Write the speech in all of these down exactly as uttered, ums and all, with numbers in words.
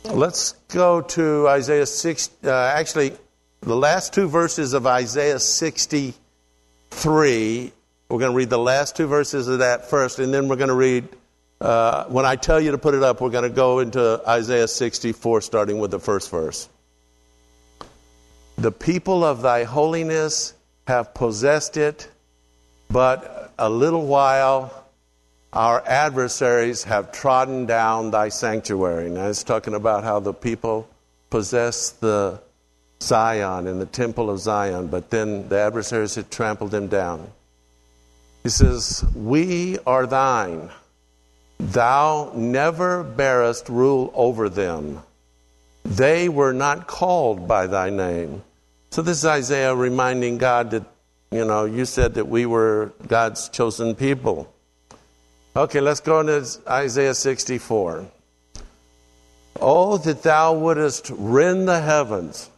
let's go to Isaiah six. Uh, actually, the last two verses of Isaiah sixty-three. We're going to read the last two verses of that first, and then we're going to read, uh, when I tell you to put it up, we're going to go into Isaiah sixty-four, starting with the first verse. The people of thy holiness have possessed it, but a little while our adversaries have trodden down thy sanctuary. Now it's talking about how the people possess the Zion and the temple of Zion, but then the adversaries had trampled them down. He says, we are thine. Thou never bearest rule over them. They were not called by thy name. So this is Isaiah reminding God that, you know, you said that we were God's chosen people. Okay, let's go into Isaiah sixty-four. Oh, that thou wouldest rend the heavens,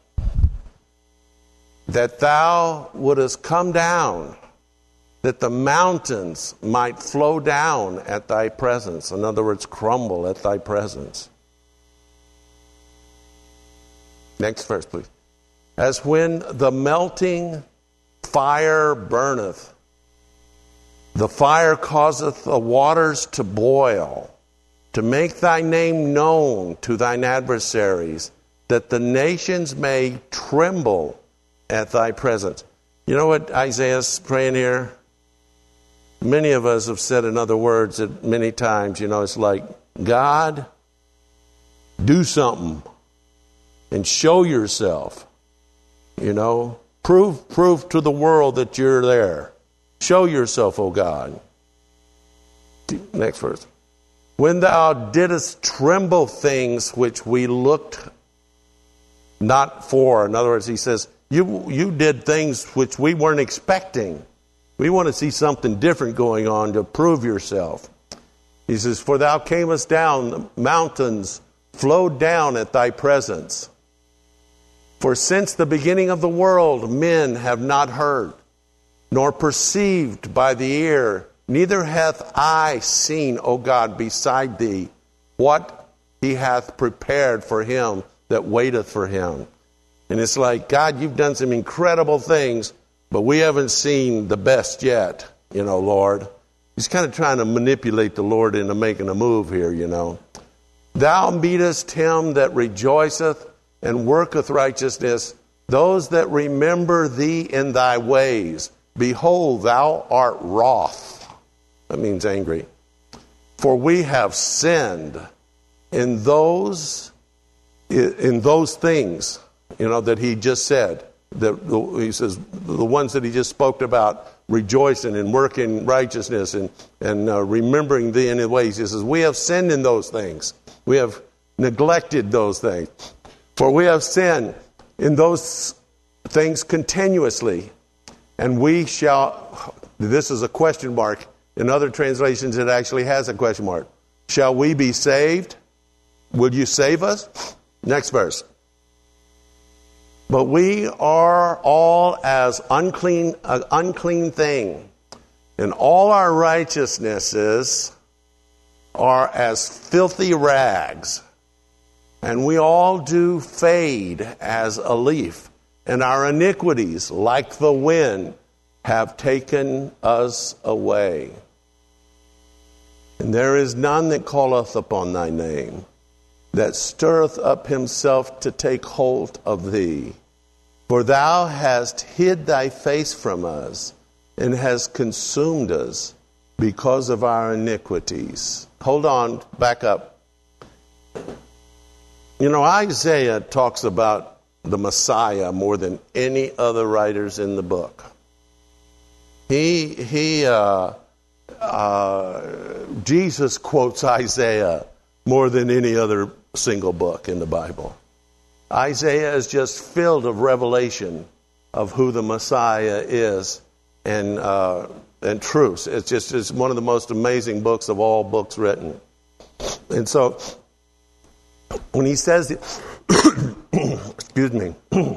that thou wouldest come down, that the mountains might flow down at thy presence. In other words, crumble at thy presence. Next verse, please. As when the melting fire burneth, the fire causeth the waters to boil, to make thy name known to thine adversaries, that the nations may tremble at thy presence. You know what Isaiah's praying here? Many of us have said in other words that many times, you know, it's like, God, do something and show yourself. You know, prove, prove to the world that you're there. Show yourself, O God. Next verse. When thou didst tremble things which we looked not for. In other words, he says, you, you did things which we weren't expecting. We want to see something different going on to prove yourself. He says, for thou camest down, the mountains flowed down at thy presence. For since the beginning of the world, men have not heard, nor perceived by the ear, neither hath eye seen, O God, beside thee, what he hath prepared for him that waiteth for him. And it's like, God, you've done some incredible things, but we haven't seen the best yet, you know, Lord. He's kind of trying to manipulate the Lord into making a move here, you know. Thou meetest him that rejoiceth and worketh righteousness, those that remember thee in thy ways. Behold, thou art wroth. That means angry. For we have sinned in those in those things, you know, that he just said. That he says the ones that he just spoke about, rejoicing and working righteousness and and uh, remembering thee in his ways. He says we have sinned in those things. We have neglected those things. For we have sinned in those things continuously, and we shall, this is a question mark. In other translations, it actually has a question mark. Shall we be saved? Will you save us? Next verse. But we are all as unclean, an unclean thing, and all our righteousnesses are as filthy rags. And we all do fade as a leaf, and our iniquities, like the wind, have taken us away. And there is none that calleth upon thy name, that stirreth up himself to take hold of thee. For thou hast hid thy face from us, and hast consumed us because of our iniquities. Hold on, back up. You know, Isaiah talks about the Messiah more than any other writers in the book. He, he, uh, uh, Jesus quotes Isaiah more than any other single book in the Bible. Isaiah is just filled of revelation of who the Messiah is and uh, and truths. It's just it's one of the most amazing books of all books written. And so, when he says, excuse me,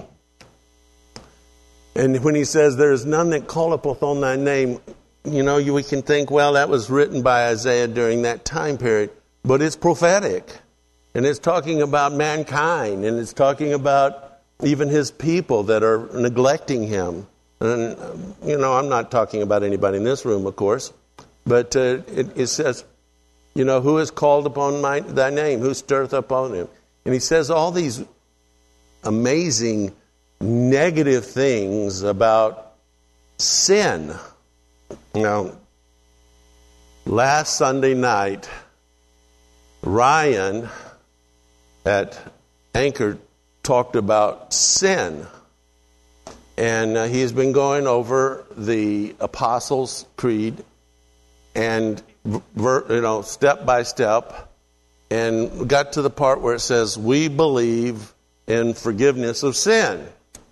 and when he says, there is none that calleth upon thy name, you know, you, we can think, well, that was written by Isaiah during that time period, but it's prophetic. And it's talking about mankind, and it's talking about even his people that are neglecting him. And, you know, I'm not talking about anybody in this room, of course, but uh, it, it says, you know, who has called upon my, thy name? Who stirreth up on him? And he says all these amazing negative things about sin. Now, last Sunday night, Ryan at Anchor talked about sin. And uh, he's been going over the Apostles' Creed and, ver, you know, step by step, and got to the part where it says, we believe in forgiveness of sin.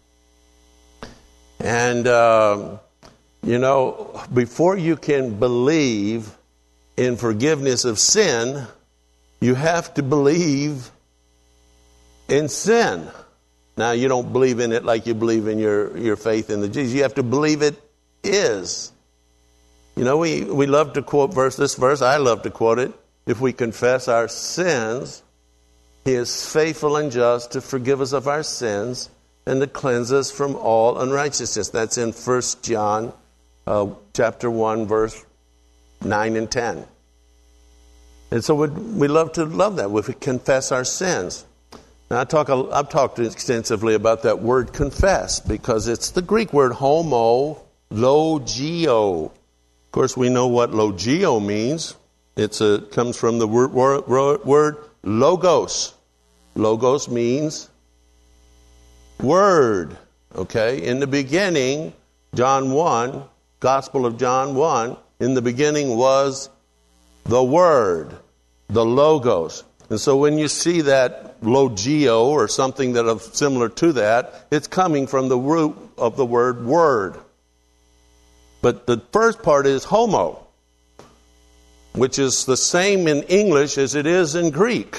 And, uh, you know, before you can believe in forgiveness of sin, you have to believe in sin. Now, you don't believe in it like you believe in your, your faith in the Jesus. You have to believe it is. You know, we, we love to quote verse this verse. I love to quote it. If we confess our sins, he is faithful and just to forgive us of our sins and to cleanse us from all unrighteousness. That's in First John uh, chapter one, verse nine and ten. And so we'd, we love to love that if we confess our sins. Now, I talk, I've talked extensively about that word confess because it's the Greek word homo logio. Of course, we know what logio means. It's a, it comes from the word, word, word logos. Logos means word. Okay? In the beginning, John one, Gospel of John one, in the beginning was the Word, the Logos. And so when you see that logio or something that is similar to that, it's coming from the root of the word word. But the first part is homo, which is the same in English as it is in Greek.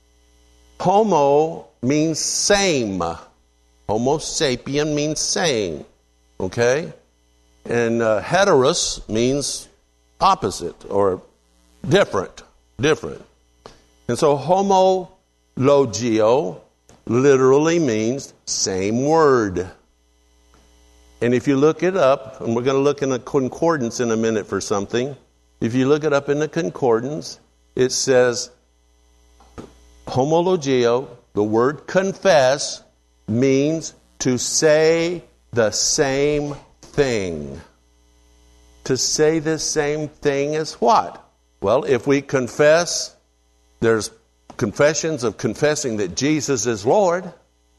Homo means same. Homo sapien means same. Okay? And uh, heteros means opposite or different. Different. And so homo logio literally means same word. And if you look it up, and we're going to look in a concordance in a minute for something. If you look it up in the concordance, it says homologio, the word confess, means to say the same thing. To say the same thing as what? Well, if we confess, there's confessions of confessing that Jesus is Lord.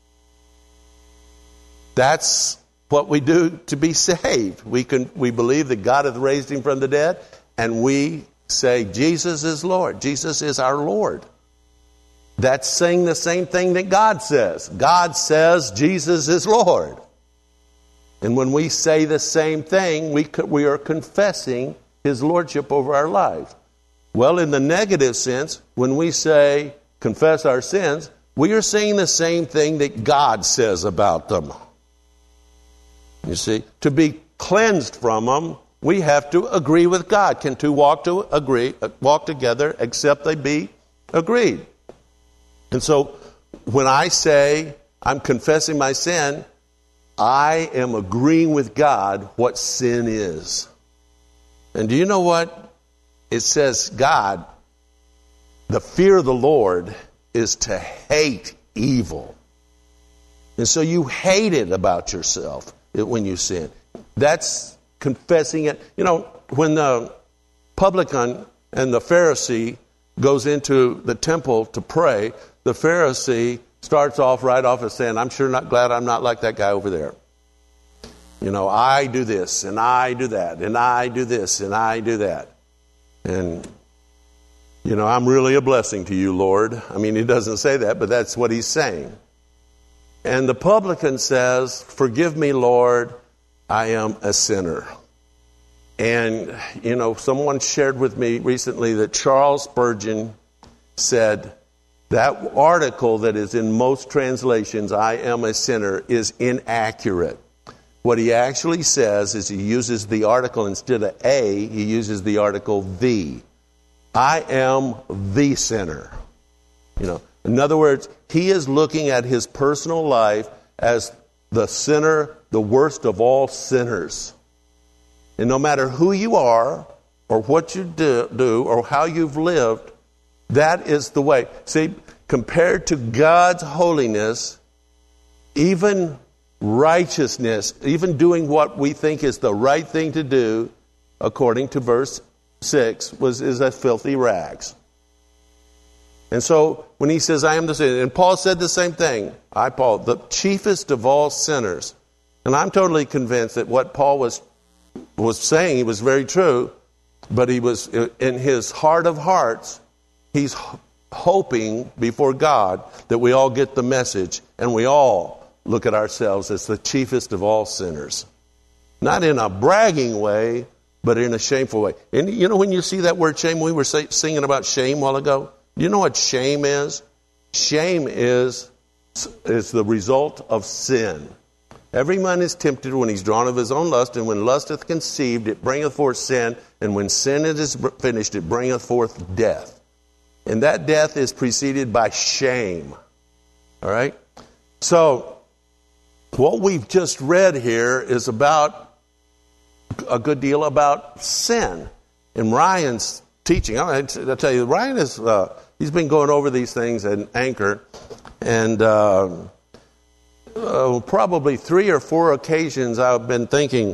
That's what we do to be saved. We can we believe that God hath raised him from the dead, and we say Jesus is Lord. Jesus is our Lord. That's saying the same thing that God says. God says Jesus is Lord. And when we say the same thing, we we are confessing his lordship over our lives. Well, in the negative sense, when we say confess our sins, we are saying the same thing that God says about them. You see, to be cleansed from them, we have to agree with God. Can two walk to agree, walk together except they be agreed? And so when I say I'm confessing my sin, I am agreeing with God what sin is. And do you know what? It says God, the fear of the Lord is to hate evil. And so you hate it about yourself when you sin. That's confessing it. You know, when the publican and the Pharisee goes into the temple to pray, the Pharisee starts off right off as saying, I'm sure not glad I'm not like that guy over there. You know, I do this, and I do that, and I do this, and I do that. And, you know, I'm really a blessing to you, Lord. I mean, he doesn't say that, but that's what he's saying. And the publican says, forgive me, Lord, I am a sinner. And, you know, someone shared with me recently that Charles Spurgeon said, that article that is in most translations, I am a sinner, is inaccurate. What he actually says is he uses the article instead of a, he uses the article the. I am the sinner. You know, In other words, he is looking at his personal life as the sinner, the worst of all sinners. And no matter who you are, or what you do, do, or how you've lived, that is the way. See, compared to God's holiness, even righteousness, even doing what we think is the right thing to do, according to verse six, was is as filthy rags. And so when he says, I am the sinner, and Paul said the same thing. I, Paul, the chiefest of all sinners. And I'm totally convinced that what Paul was was saying, he was very true, but he was, in his heart of hearts, he's hoping before God that we all get the message and we all look at ourselves as the chiefest of all sinners. Not in a bragging way, but in a shameful way. And you know, when you see that word shame, we were say, singing about shame a while ago. Do you know what shame is? Shame is, is the result of sin. Every man is tempted when he's drawn of his own lust, and when lust hath conceived, it bringeth forth sin, and when sin is finished, it bringeth forth death. And that death is preceded by shame. All right? So, what we've just read here is about a good deal about sin. And Ryan's teaching, I'll tell you, Ryan is, uh, he's been going over these things at Anchor, and uh, uh, probably three or four occasions I've been thinking,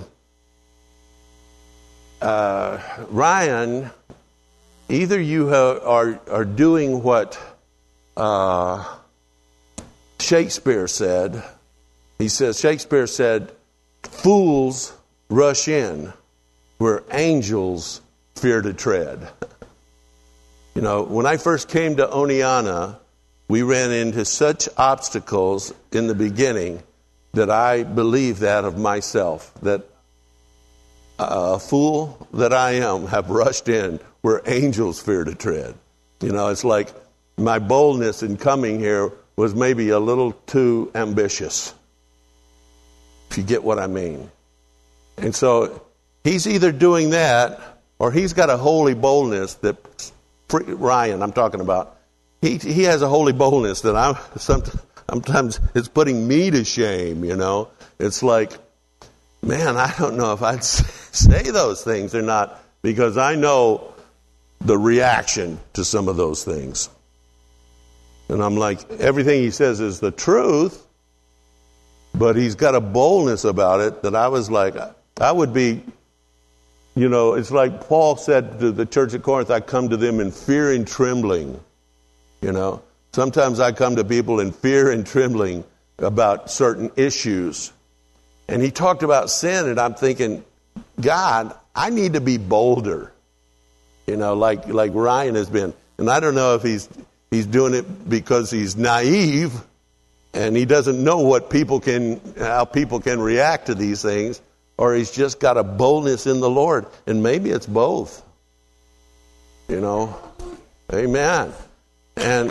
uh, Ryan, either you have, are, are doing what uh, Shakespeare said. He says, Shakespeare said, fools rush in where angels fear to tread. You know, when I first came to Oneonta, we ran into such obstacles in the beginning that I believe that of myself, that a fool that I am have rushed in where angels fear to tread. You know, it's like my boldness in coming here was maybe a little too ambitious, if you get what I mean. And so he's either doing that or he's got a holy boldness that, Ryan, I'm talking about, he he has a holy boldness that I'm sometimes it's putting me to shame, you know. It's like, man, I don't know if I'd say those things or not, because I know the reaction to some of those things. And I'm like, everything he says is the truth, but he's got a boldness about it that I was like, I would be, you know, it's like Paul said to the church at Corinth, I come to them in fear and trembling. You know, sometimes I come to people in fear and trembling about certain issues. And he talked about sin, and I'm thinking, God, I need to be bolder. You know, like like Ryan has been. And I don't know if he's he's doing it because he's naive and he doesn't know what people can, how people can react to these things, or he's just got a boldness in the Lord. And maybe it's both. You know, amen. And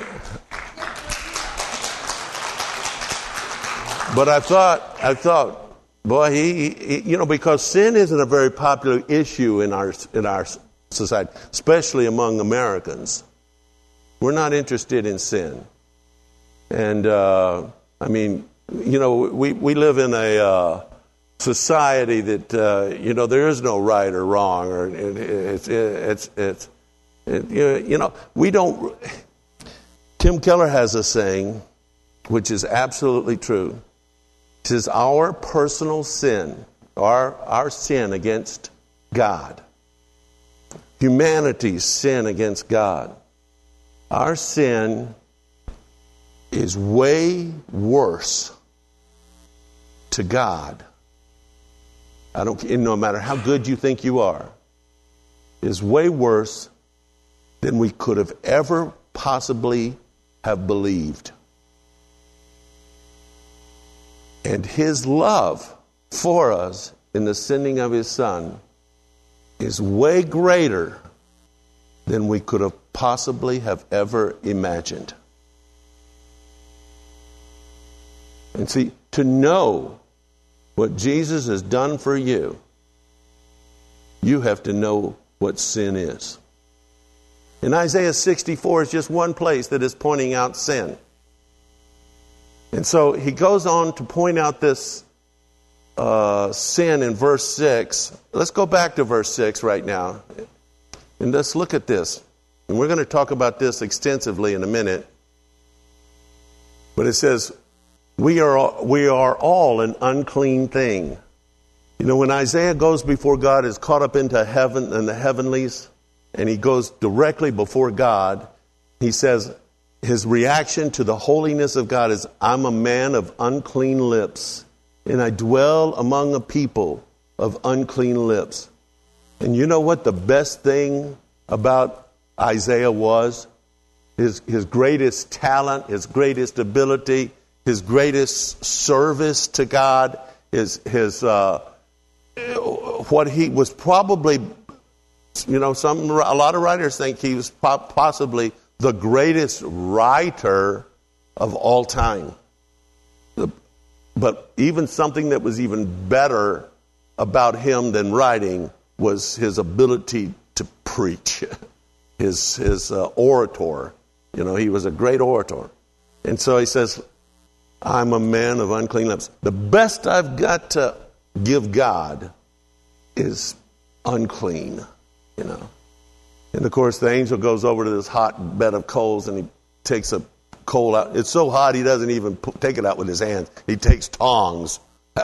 but I thought, I thought, boy, he, he, you know, because sin isn't a very popular issue in our in our society, especially among Americans. We're not interested in sin, and uh, I mean, you know, we we live in a uh, society that uh, you know there is no right or wrong, or it, it's it's it's it, you know we don't. Tim Keller has a saying, which is absolutely true. It says, our personal sin, our, our sin against God, humanity's sin against God, our sin is way worse to God. I don't, no matter how good you think you are, is way worse than we could have ever possibly have believed. And his love for us in the sending of his Son is way greater than we could have possibly have ever imagined. And see, to know what Jesus has done for you, you have to know what sin is. In Isaiah sixty-four is just one place that is pointing out sin. And so he goes on to point out this uh, sin in verse six. Let's go back to verse six right now. And let's look at this. And we're going to talk about this extensively in a minute. But it says, we are all, we are all an unclean thing. You know, when Isaiah goes before God, is caught up into heaven and the heavenlies, and he goes directly before God, he says his reaction to the holiness of God is, I'm a man of unclean lips, and I dwell among a people of unclean lips. And you know what the best thing about Isaiah was? His, his greatest talent, his greatest ability, his greatest service to God, his, his uh, what he was probably, you know, some a lot of writers think he was possibly the greatest writer of all time. But even something that was even better about him than writing was his ability to preach, his his uh, orator. You know, he was a great orator. And so he says, I'm a man of unclean lips. The best I've got to give God is unclean, you know. And of course, the angel goes over to this hot bed of coals and he takes a coal out. It's so hot he doesn't even p- take it out with his hands. He takes tongs,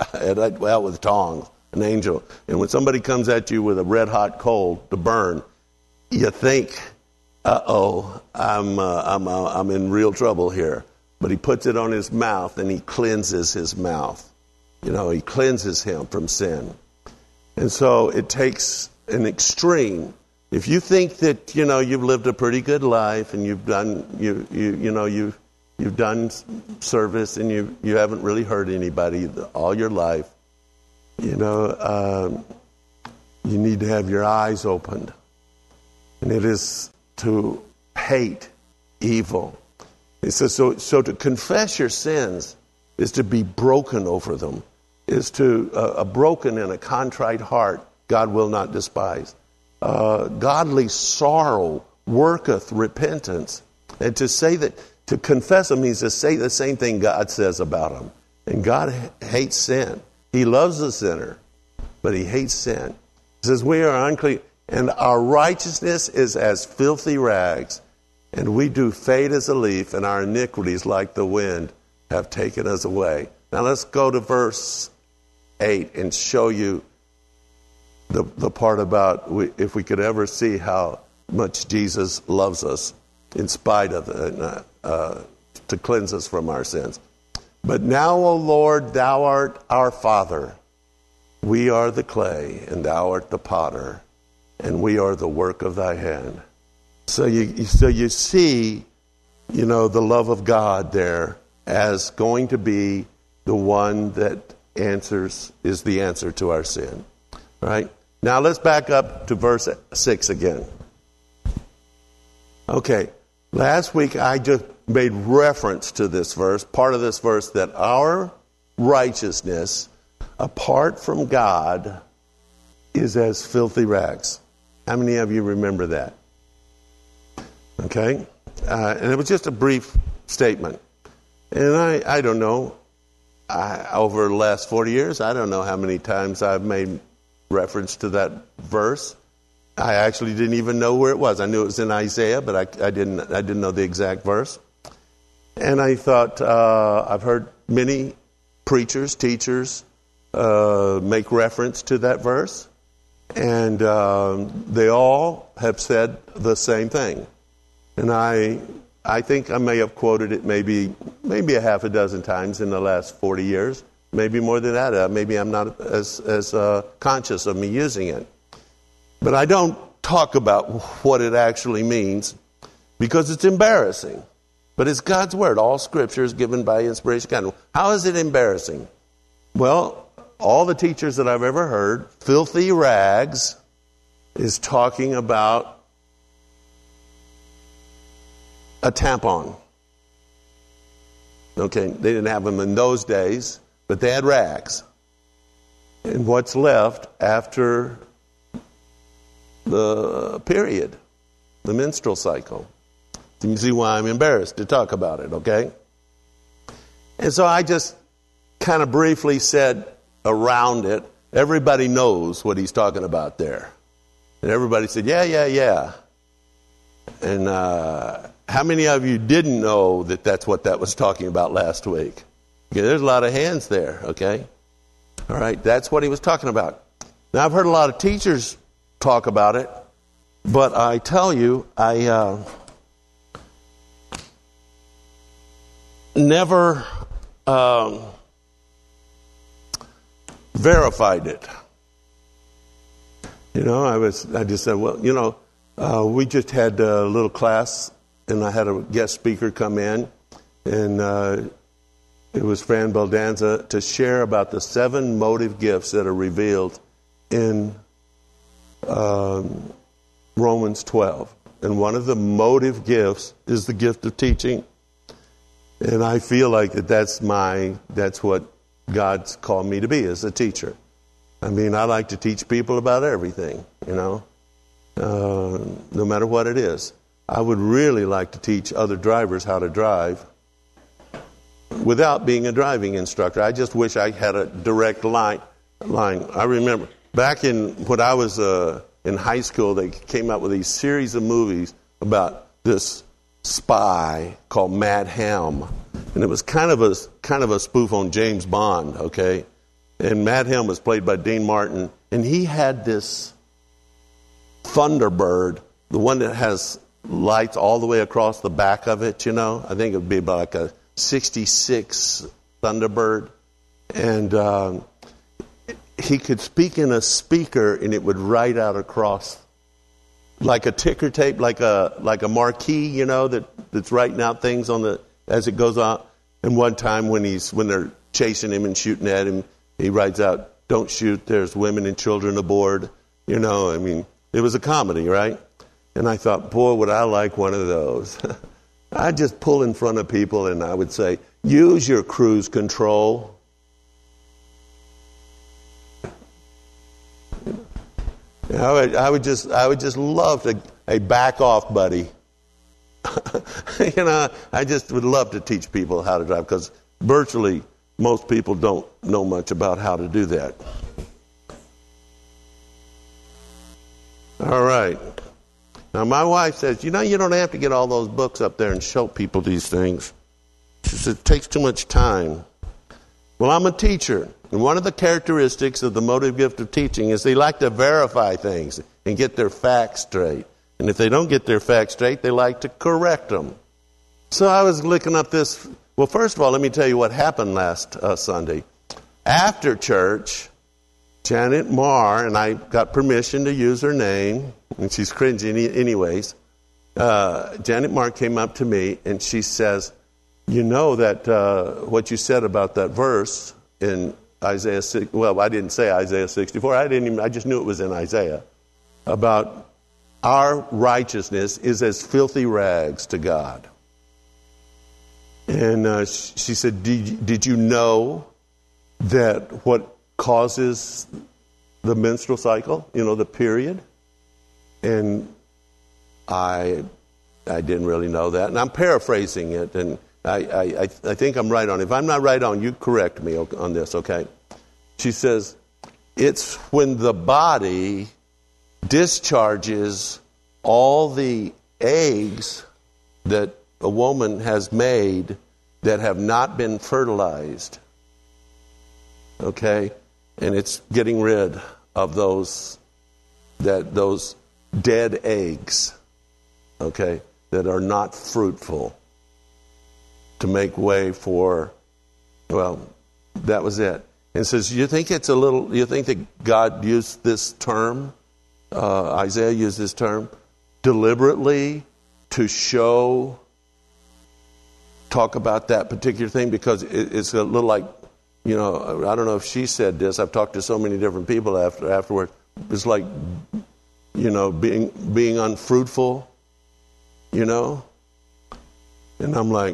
out with tongs, an angel. And when somebody comes at you with a red hot coal to burn, you think, uh-oh, I'm, uh, I'm, uh, I'm in real trouble here. But he puts it on his mouth and he cleanses his mouth. You know, he cleanses him from sin. And so it takes an extreme. If you think that, you know, you've lived a pretty good life and you've done, you you you know, you you've done service and you you haven't really hurt anybody all your life, you know, um, you need to have your eyes opened. And it is to hate evil. It says, so, so to confess your sins is to be broken over them, is to uh, a broken and a contrite heart God will not despise. Uh, godly sorrow worketh repentance. And to say that, to confess them means to say the same thing God says about them. And God hates sin. He loves the sinner, but he hates sin. He says, we are unclean, and our righteousness is as filthy rags, and we do fade as a leaf, and our iniquities, like the wind, have taken us away. Now let's go to verse eight and show you the, the part about we, if we could ever see how much Jesus loves us in spite of uh, uh, to cleanse us from our sins. But now, O Lord, thou art our Father. We are the clay, and thou art the potter, and we are the work of thy hand. So you, so you see, you know, the love of God there as going to be the one that answers, is the answer to our sin. Right? Now let's back up to verse six again. Okay. Last week I just made reference to this verse, part of this verse, that our righteousness apart from God is as filthy rags. How many of you remember that? Okay? Uh, and it was just a brief statement. And I, I don't know, I, over the last forty years, I don't know how many times I've made reference to that verse. I actually didn't even know where it was. I knew it was in Isaiah, but I, I didn't I didn't know the exact verse. And I thought, uh, I've heard many preachers, teachers, uh, make reference to that verse. And um, they all have said the same thing. And I I think I may have quoted it maybe maybe a half a dozen times in the last forty years. Maybe more than that. Uh, maybe I'm not as, as uh, conscious of me using it. But I don't talk about what it actually means because it's embarrassing. But it's God's word. All scripture is given by inspiration of God. How is it embarrassing? Well, all the teachers that I've ever heard, filthy rags is talking about a tampon. Okay, they didn't have them in those days, but they had rags. And what's left after the period? the menstrual cycle. You see why I'm embarrassed to talk about it, okay? And so I just kind of briefly said around it, everybody knows what he's talking about there. And everybody said, yeah, yeah, yeah. And uh, how many of you didn't know that that's what that was talking about last week? Okay, there's a lot of hands there, okay? All right, that's what he was talking about. Now, I've heard a lot of teachers talk about it, but I tell you, I uh, never um, verified it. You know, I was, I just said, well, you know, uh, we just had a little class, and I had a guest speaker come in, and uh, it was Fran Baldanza to share about the seven motive gifts that are revealed in um, Romans twelve. And one of the motive gifts is the gift of teaching. And I feel like that that's my, that's what God's called me to be, as a teacher. I mean, I like to teach people about everything, you know, uh, no matter what it is. I would really like to teach other drivers how to drive without being a driving instructor. I just wish I had a direct line. line. I remember back in when I was uh, in high school, they came out with these series of movies about this spy called Mad Helm, and it was kind of a kind of a spoof on James Bond. Okay, and Mad Helm was played by Dean Martin, and he had this Thunderbird, the one that has lights all the way across the back of it. You know, I think it would be about like a sixty-six Thunderbird, and um, he could speak in a speaker, and it would write out across like a ticker tape, like a like a marquee, you know, that, that's writing out things on the as it goes on. And one time when he's when they're chasing him and shooting at him, he writes out, "Don't shoot. There's women and children aboard." You know, I mean, it was a comedy, right? And I thought, boy, would I like one of those. I'd just pull in front of people and I would say, use your cruise control. I would, I would just, I would just love to, a back off, buddy. You know, I just would love to teach people how to drive because virtually most people don't know much about how to do that. All right. Now, my wife says, you know, you don't have to get all those books up there and show people these things. She says, it takes too much time. Well, I'm a teacher, and one of the characteristics of the motive gift of teaching is they like to verify things and get their facts straight. And if they don't get their facts straight, they like to correct them. So I was looking up this. Well, first of all, let me tell you what happened last uh, Sunday. After church, Janet Marr, and I got permission to use her name, and she's cringing anyways. Uh, Janet Marr came up to me, and she says, you know that uh, what you said about that verse in Isaiah six, well, I didn't say Isaiah sixty-four. I didn't even, I just knew it was in Isaiah, about our righteousness is as filthy rags to God. And uh, she said, did, did you know that what causes the menstrual cycle, you know, the period? And I I didn't really know that. And I'm paraphrasing it, and I, I, I think I'm right on it. If I'm not right on, you correct me on this, okay? She says, it's when the body discharges all the eggs that a woman has made that have not been fertilized, okay? And it's getting rid of those that those dead eggs, okay, that are not fruitful, to make way for, well, that was it. And it says, you think it's a little, you think that God used this term, uh, Isaiah used this term, deliberately to show, talk about that particular thing, because it, it's a little like, you know, I don't know if she said this. I've talked to so many different people after afterwards. It's like, you know, being being unfruitful, you know. And I'm like,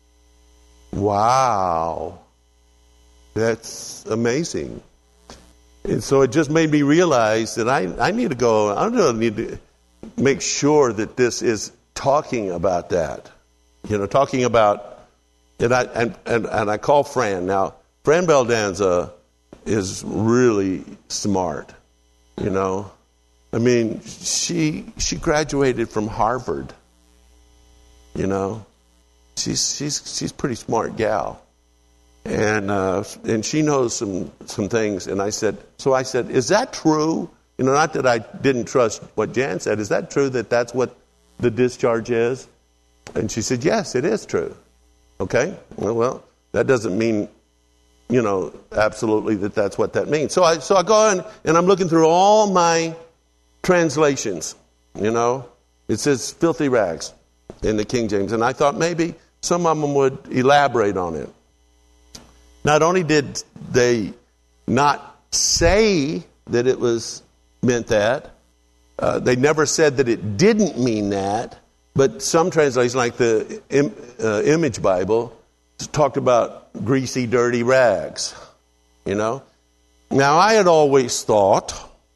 wow, that's amazing. And so it just made me realize that I, I need to go, I don't need to, make sure that this is talking about that. You know, talking about, and I, and, and, and I call Fran. Now, Fran Beldanza is really smart, you know. I mean, she she graduated from Harvard, you know. She's she's she's a pretty smart gal. And uh, and she knows some some things. And I said, so I said, is that true? You know, not that I didn't trust what Jan said. Is that true that that's what the discharge is? And she said, yes, it is true. Okay, well, well that doesn't mean, you know, absolutely that that's what that means. So I so I go in and I'm looking through all my translations. You know, it says filthy rags in the King James, and I thought maybe some of them would elaborate on it. Not only did they not say that it was meant that, uh, they never said that it didn't mean that, but some translations, like the im, uh, Image Bible, talked about greasy, dirty rags, you know. Now, I had always thought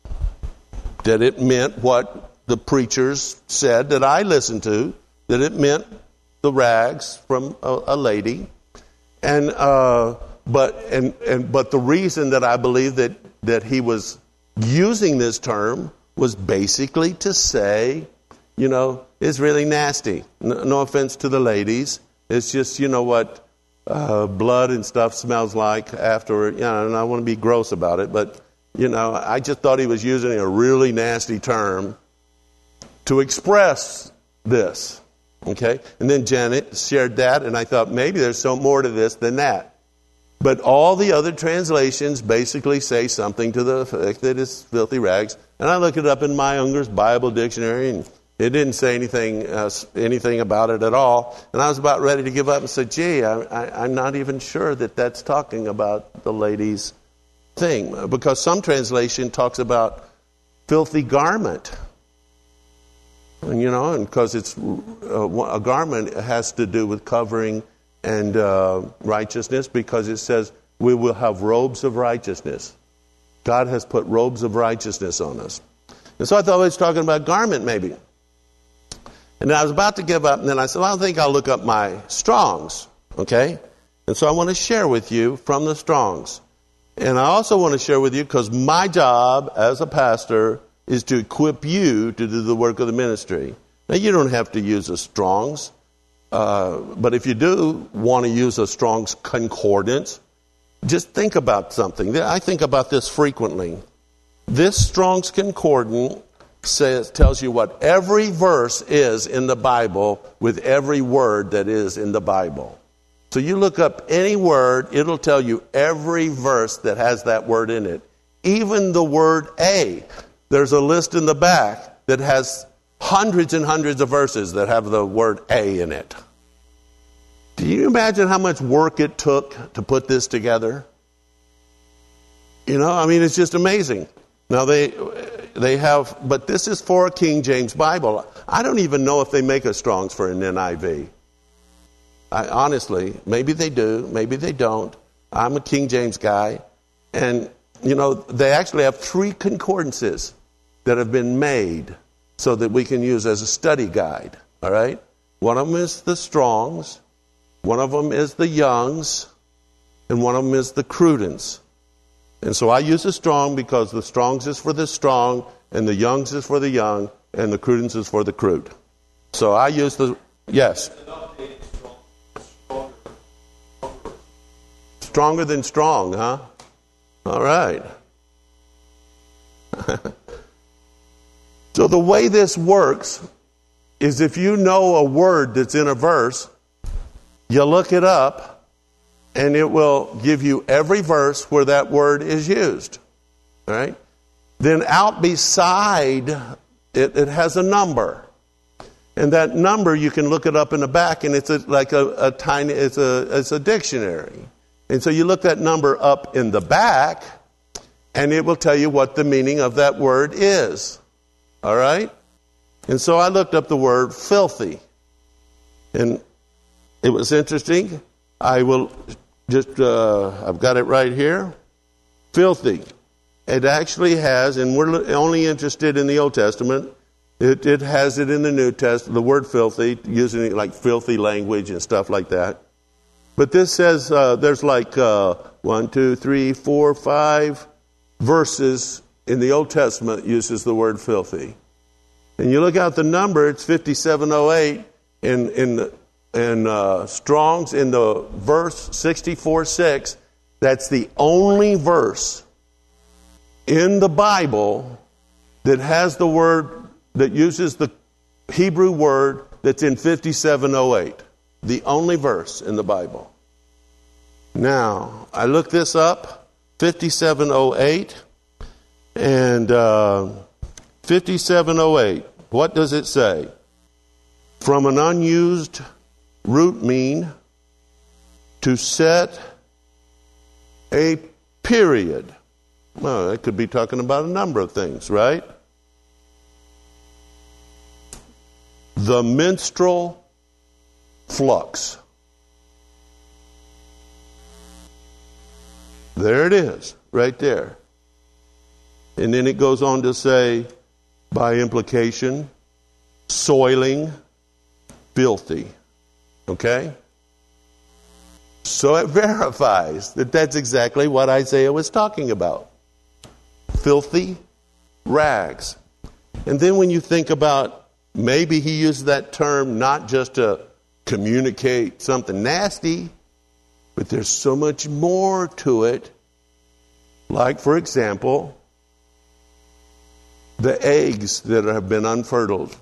that it meant what the preachers said that I listened to, that it meant the rags from a, a lady. And uh, but and, and but the reason that I believe that, that he was using this term was basically to say, you know, it's really nasty. No, no offense to the ladies. It's just, you know what uh, blood and stuff smells like after, you know, and I want to be gross about it, but, you know, I just thought he was using a really nasty term to express this. Okay? And then Janet shared that, and I thought maybe there's so more to this than that. But all the other translations basically say something to the effect that it's filthy rags. And I looked it up in my Unger's Bible Dictionary, and it didn't say anything uh, anything about it at all. And I was about ready to give up and say, gee, I, I, I'm not even sure that that's talking about the lady's thing. Because some translation talks about filthy garment. And, you know, and because it's uh, a garment has to do with covering and uh, righteousness, because it says we will have robes of righteousness. God has put robes of righteousness on us. And so I thought he was talking about garment maybe. And then I was about to give up, and then I said, well, I think I'll look up my Strong's, okay? And so I want to share with you from the Strong's. And I also want to share with you, because my job as a pastor is to equip you to do the work of the ministry. Now, you don't have to use a Strong's, uh, but if you do want to use a Strong's concordance, just think about something. I think about this frequently. This Strong's concordance says, tells you what every verse is in the Bible with every word that is in the Bible. So you look up any word, it'll tell you every verse that has that word in it. Even the word a. There's a list in the back that has hundreds and hundreds of verses that have the word a in it. Do you imagine how much work it took to put this together? You know, I mean, it's just amazing. Now, they they have, but this is for a King James Bible. I don't even know if they make a Strong's for an N I V. I, honestly, maybe they do, maybe they don't. I'm a King James guy. And, you know, they actually have three concordances that have been made so that we can use as a study guide, all right? One of them is the Strong's, one of them is the Young's, and one of them is the Cruden's. And so I use the Strong because the Strong's is for the strong, and the Young's is for the young, and the Cruden's is for the crude. So I use the, yes. Stronger than strong, huh? All right. So the way this works is if you know a word that's in a verse, you look it up, and it will give you every verse where that word is used. All right? Then out beside it, it has a number. And that number, you can look it up in the back, and it's a, like a, a tiny, it's a, it's a dictionary. And so you look that number up in the back, and it will tell you what the meaning of that word is. All right? And so I looked up the word filthy. And it was interesting. I will just, uh, I've got it right here. Filthy. It actually has, and we're only interested in the Old Testament, It, it has it in the New Testament, the word filthy, using it like filthy language and stuff like that. But this says uh, there's like uh, one, two, three, four, five verses in the Old Testament uses the word filthy. And you look out the number, it's fifty-seven oh eight in in in uh, Strong's in the verse sixty-four six. That's the only verse in the Bible that has the word that uses the Hebrew word that's in fifty-seven oh eight. The only verse in the Bible. Now, I looked this up, fifty-seven oh eight, and uh, fifty-seven oh eight. What does it say? From an unused root mean to set a period. Well, that could be talking about a number of things, right? The menstrual flux. There it is, right there. And then it goes on to say, by implication, soiling, filthy. Okay? So it verifies that that's exactly what Isaiah was talking about. Filthy rags. And then when you think about, maybe he used that term not just to communicate something nasty, but there's so much more to it. Like, for example, the eggs that have been unfertiled.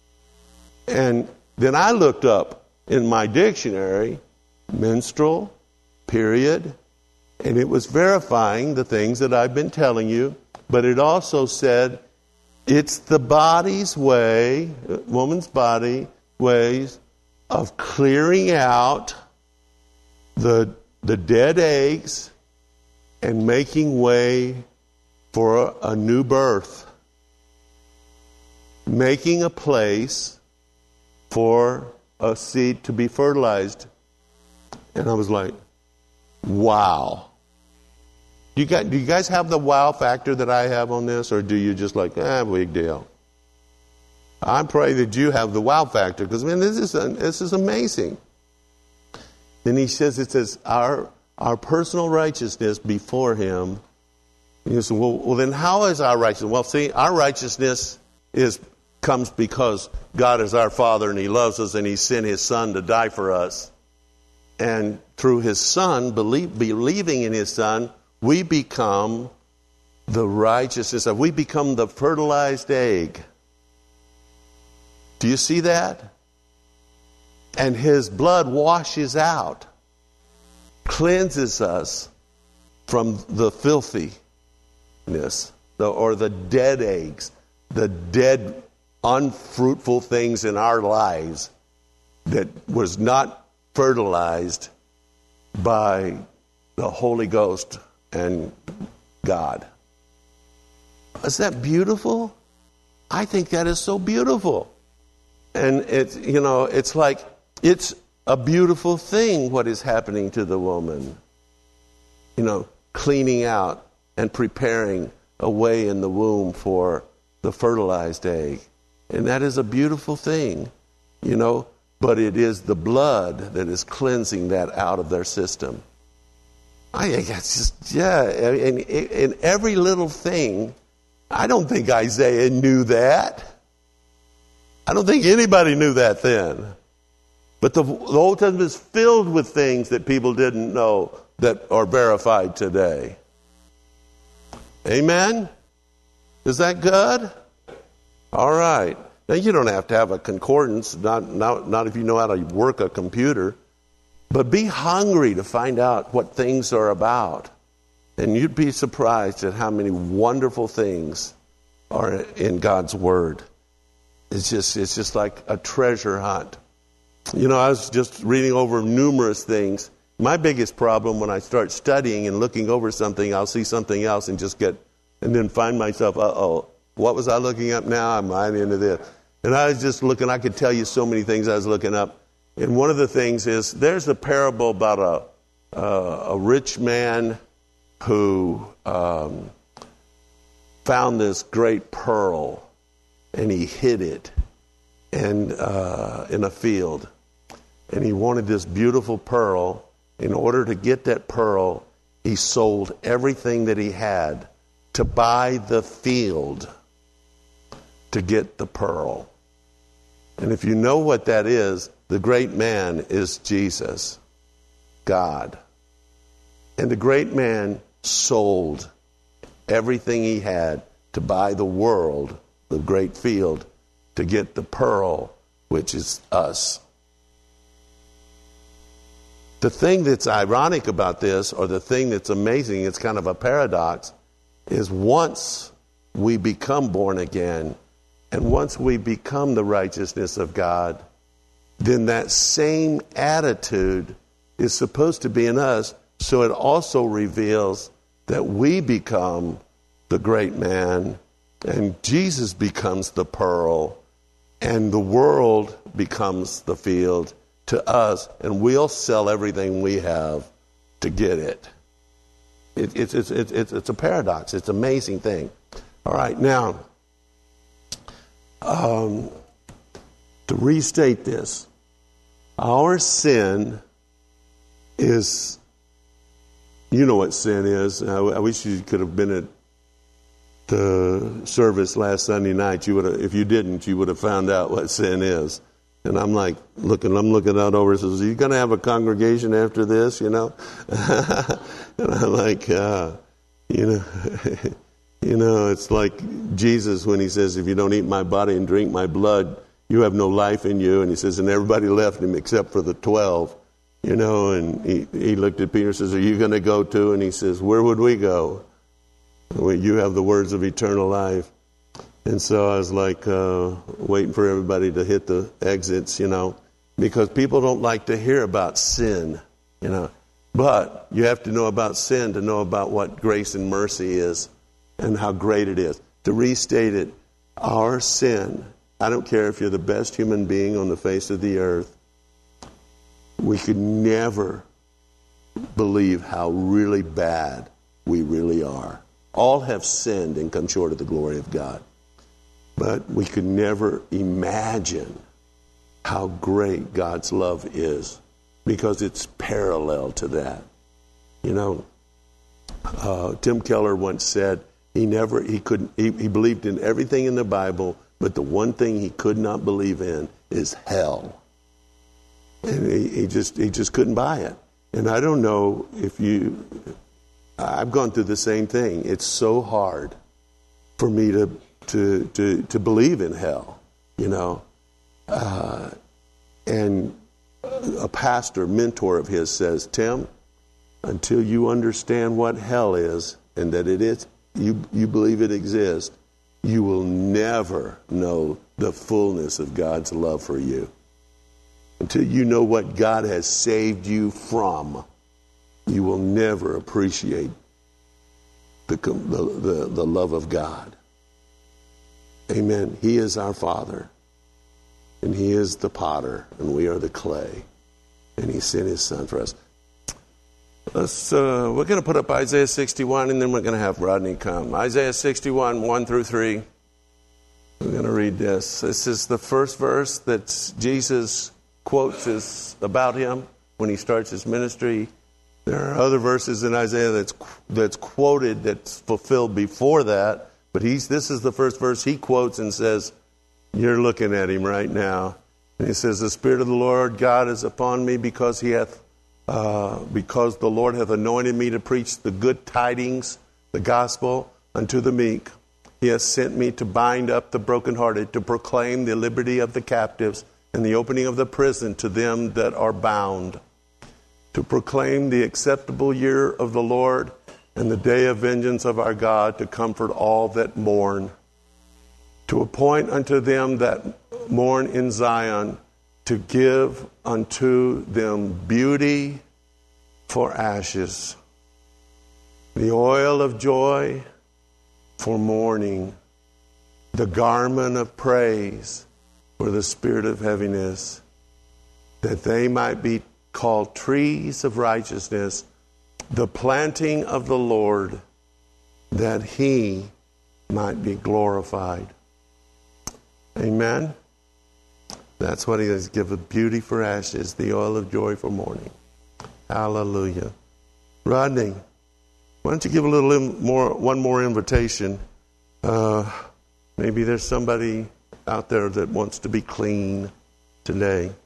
And then I looked up in my dictionary, menstrual, period, and it was verifying the things that I've been telling you, but it also said it's the body's way, woman's body, ways of clearing out the the dead eggs and making way for a, a new birth. Making a place for a seed to be fertilized. And I was like, wow. Do you guys, do you guys have the wow factor that I have on this? Or do you just like, ah, big deal? I pray that you have the wow factor. Because, man, this is, this is amazing. Then he says, it says, our our personal righteousness before him. And you say, well, well, then how is our righteousness? Well, see, our righteousness is comes because God is our Father and he loves us and he sent his Son to die for us. And through his Son, believe, believing in his Son, we become the righteousness of, we become the fertilized egg. Do you see that? And his blood washes out, cleanses us from the filthiness, the, or the dead eggs, the dead, unfruitful things in our lives that was not fertilized by the Holy Ghost and God. Is that beautiful? I think that is so beautiful. And it's, you know, it's like, it's a beautiful thing what is happening to the woman. You know, cleaning out and preparing a way in the womb for the fertilized egg. And that is a beautiful thing, you know, but it is the blood that is cleansing that out of their system. I think that's just, yeah, and in every little thing, I don't think Isaiah knew that. I don't think anybody knew that then. But the, the Old Testament is filled with things that people didn't know that are verified today. Amen? Is that good? All right. Now, you don't have to have a concordance, not, not, not if you know how to work a computer. But be hungry to find out what things are about. And you'd be surprised at how many wonderful things are in God's Word. It's just, it's just like a treasure hunt. You know, I was just reading over numerous things. My biggest problem when I start studying and looking over something, I'll see something else and just get, and then find myself, uh-oh, what was I looking up now? I'm right into this. And I was just looking, I could tell you so many things I was looking up. And one of the things is, there's a parable about a, uh, a rich man who um, found this great pearl. and he hid it and uh, in a field. And he wanted this beautiful pearl. In order to get that pearl, he sold everything that he had to buy the field to get the pearl. And if you know what that is, the great man is Jesus, God. And the great man sold everything he had to buy the world, the great field, to get the pearl, which is us. The thing that's ironic about this, or the thing that's amazing, it's kind of a paradox, is once we become born again, and once we become the righteousness of God, then that same attitude is supposed to be in us. So it also reveals that we become the great man, and Jesus becomes the pearl, and the world becomes the field to us, and we'll sell everything we have to get it. it it's, it's, it's, it's, it's a paradox. It's an amazing thing. All right, now, um, to restate this, our sin is, you know what sin is. I, I wish you could have been at the service last Sunday night. You would have, if you didn't, you would have found out what sin is. And I'm like, looking, I'm looking out over, says, are you going to have a congregation after this, you know? And I'm like, uh, you know, you know, it's like Jesus when he says, if you don't eat my body and drink my blood, you have no life in you. And he says, and everybody left him except for the twelve, you know. And he, he looked at Peter and says, are you going to go too? And he says, where would we go? Well, you have the words of eternal life. And so I was like uh, waiting for everybody to hit the exits, you know, because people don't like to hear about sin, you know. But you have to know about sin to know about what grace and mercy is and how great it is. To restate it, our sin, I don't care if you're the best human being on the face of the earth, we could never believe how really bad we really are. All have sinned and come short of the glory of God. But we could never imagine how great God's love is, because it's parallel to that. You know, uh, Tim Keller once said he never he could he, he believed in everything in the Bible, but the one thing he could not believe in is hell. And he, he just he just couldn't buy it. And I don't know if you, I've gone through the same thing. It's so hard for me to. To, to to believe in hell, you know. Uh, and a pastor, mentor of his says, Tim, until you understand what hell is and that it is, you, you believe it exists, you will never know the fullness of God's love for you. Until you know what God has saved you from, you will never appreciate the, the, the, the love of God. Amen. He is our Father, and He is the potter, and we are the clay, and He sent His Son for us. Let's, uh, we're going to put up Isaiah sixty-one, and then we're going to have Rodney come. Isaiah sixty-one, one through three. We're going to read this. This is the first verse that Jesus quotes is about Him when He starts His ministry. There are other verses in Isaiah that's that's quoted that's fulfilled before that. But he's, this is the first verse he quotes and says, you're looking at him right now. And he says, the Spirit of the Lord God is upon me because he hath, uh, because the Lord hath anointed me to preach the good tidings, the gospel unto the meek. He has sent me to bind up the brokenhearted, to proclaim the liberty of the captives and the opening of the prison to them that are bound, to proclaim the acceptable year of the Lord and the day of vengeance of our God, to comfort all that mourn, to appoint unto them that mourn in Zion, to give unto them beauty for ashes, the oil of joy for mourning, the garment of praise for the spirit of heaviness, that they might be called trees of righteousness, the planting of the Lord, that He might be glorified. Amen. That's what he is. Give a beauty for ashes, the oil of joy for mourning. Hallelujah. Rodney, why don't you give a little more, one more invitation? Uh, maybe there's somebody out there that wants to be clean today.